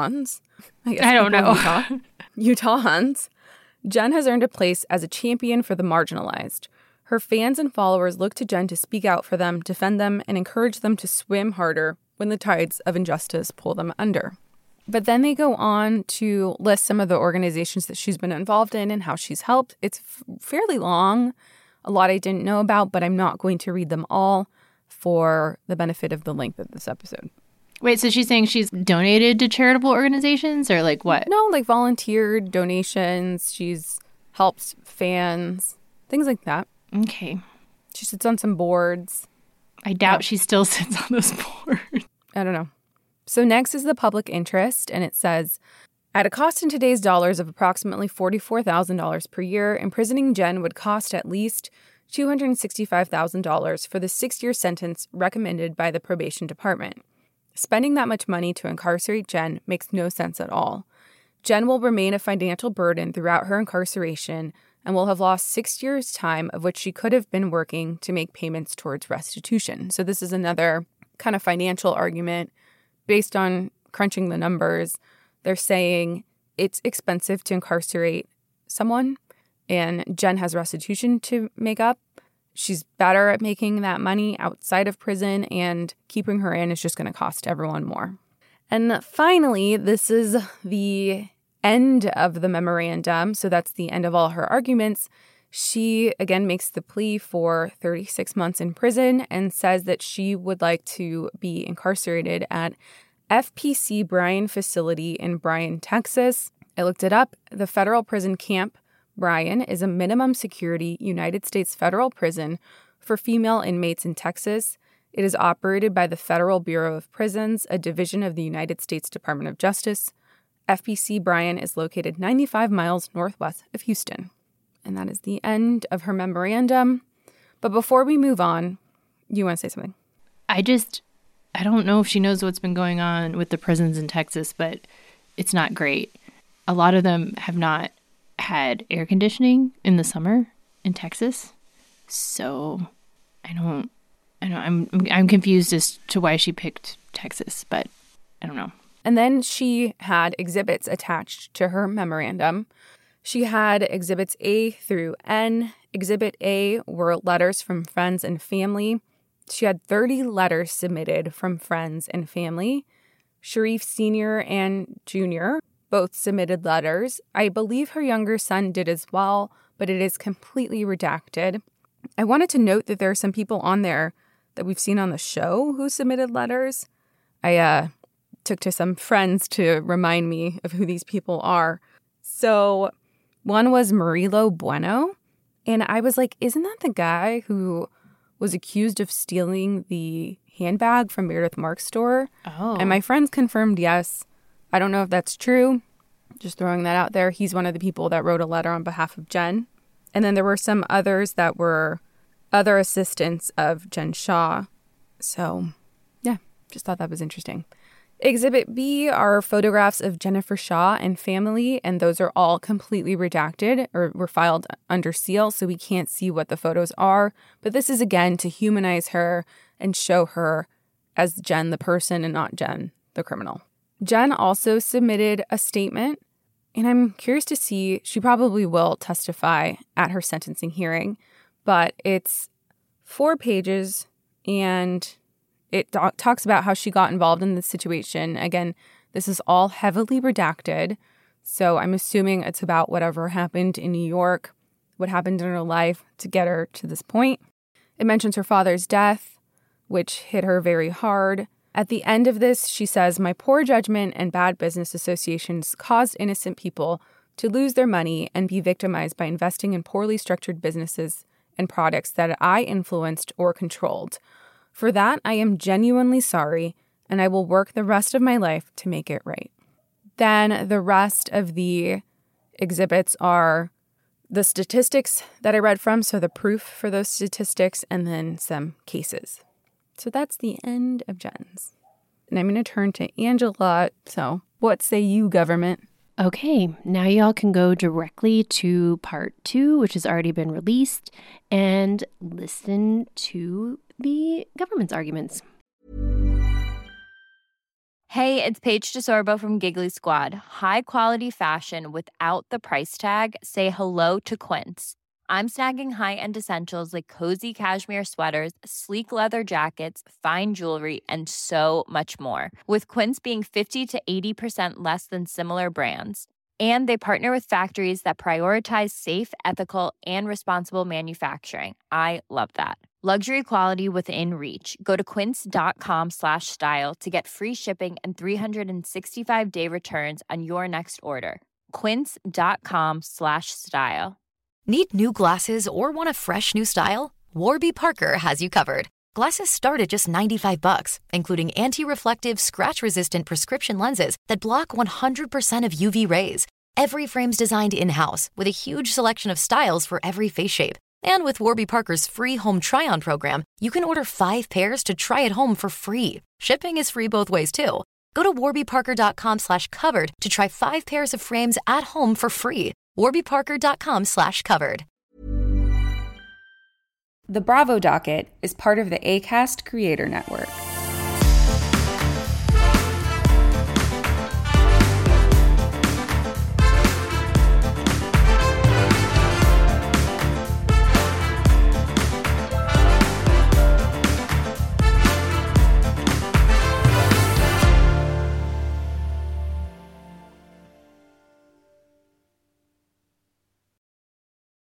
I don't know. Utahans. Jen has earned a place as a champion for the marginalized. Her fans and followers look to Jen to speak out for them, defend them, and encourage them to swim harder when the tides of injustice pull them under. But then they go on to list some of the organizations that she's been involved in and how she's helped. It's fairly long, a lot I didn't know about, but I'm not going to read them all for the benefit of the length of this episode. Wait, so she's saying she's donated to charitable organizations or like what? No, like volunteered donations. She's helped fans, things like that. Okay. She sits on some boards. I doubt she still sits on those boards. I don't know. So next is the public interest, and it says, at a cost in today's dollars of approximately $44,000 per year, imprisoning Jen would cost at least $265,000 for the 6-year sentence recommended by the probation department. Spending that much money to incarcerate Jen makes no sense at all. Jen will remain a financial burden throughout her incarceration and will have lost 6 years' time of which she could have been working to make payments towards restitution. So this is another kind of financial argument based on crunching the numbers. They're saying it's expensive to incarcerate someone, and Jen has restitution to make up. She's better at making that money outside of prison, and keeping her in is just going to cost everyone more. And finally, this is the end of the memorandum. So that's the end of all her arguments. She, again, makes the plea for 36 months in prison and says that she would like to be incarcerated at FPC Bryan facility in Bryan, Texas. I looked it up. The federal prison camp Bryan is a minimum security United States federal prison for female inmates in Texas. It is operated by the Federal Bureau of Prisons, a division of the United States Department of Justice. FPC Bryan is located 95 miles northwest of Houston. And that is the end of her memorandum. But before we move on, you want to say something? I don't know if she knows what's been going on with the prisons in Texas, but it's not great. A lot of them have not had air conditioning in the summer in Texas. So I'm confused as to why she picked Texas, but I don't know. And then she had exhibits attached to her memorandum. She had exhibits A through N. Exhibit A were letters from friends and family. She had 30 letters submitted from friends and family. Sharif Sr. and Jr. both submitted letters. I believe her younger son did as well, but it is completely redacted. I wanted to note that there are some people on there that we've seen on the show who submitted letters. I took to some friends to remind me of who these people are. So one was Murilo Bueno, and I was like, isn't that the guy who was accused of stealing the handbag from Meredith Marks' store? Oh. And my friends confirmed yes. I don't know if that's true. Just throwing that out there. He's one of the people that wrote a letter on behalf of Jen. And then there were some others that were other assistants of Jen Shah. So, yeah, just thought that was interesting. Exhibit B are photographs of Jennifer Shah and family, and those are all completely redacted or were filed under seal, so we can't see what the photos are. But this is, again, to humanize her and show her as Jen the person and not Jen the criminal. Jen also submitted a statement, and I'm curious to see, she probably will testify at her sentencing hearing, but it's 4 pages, and it talks about how she got involved in this situation. Again, this is all heavily redacted, so I'm assuming it's about whatever happened in New York, what happened in her life to get her to this point. It mentions her father's death, which hit her very hard. At the end of this, she says, "My poor judgment and bad business associations caused innocent people to lose their money and be victimized by investing in poorly structured businesses and products that I influenced or controlled. For that, I am genuinely sorry, and I will work the rest of my life to make it right." Then the rest of the exhibits are the statistics that I read from, so the proof for those statistics, and then some cases. So that's the end of Jen's. And I'm going to turn to Angela. So what say you, government? Okay, now y'all can go directly to part 2, which has already been released, and listen to the government's arguments. Hey, it's Paige DeSorbo from Giggly Squad. High quality fashion without the price tag. Say hello to Quince. I'm snagging high-end essentials like cozy cashmere sweaters, sleek leather jackets, fine jewelry, and so much more. With Quince being 50 to 80% less than similar brands. And they partner with factories that prioritize safe, ethical, and responsible manufacturing. I love that. Luxury quality within reach. Go to quince.com/style to get free shipping and 365-day returns on your next order. Quince.com/style. Need new glasses or want a fresh new style? Warby Parker has you covered. Glasses start at just $95, including anti-reflective, scratch-resistant prescription lenses that block 100% of UV rays. Every frame's designed in-house with a huge selection of styles for every face shape. And with Warby Parker's free home try-on program, you can order 5 pairs to try at home for free. Shipping is free both ways, too. Go to warbyparker.com/covered to try 5 pairs of frames at home for free. warbyparker.com/covered. The Bravo Docket is part of the Acast Creator Network.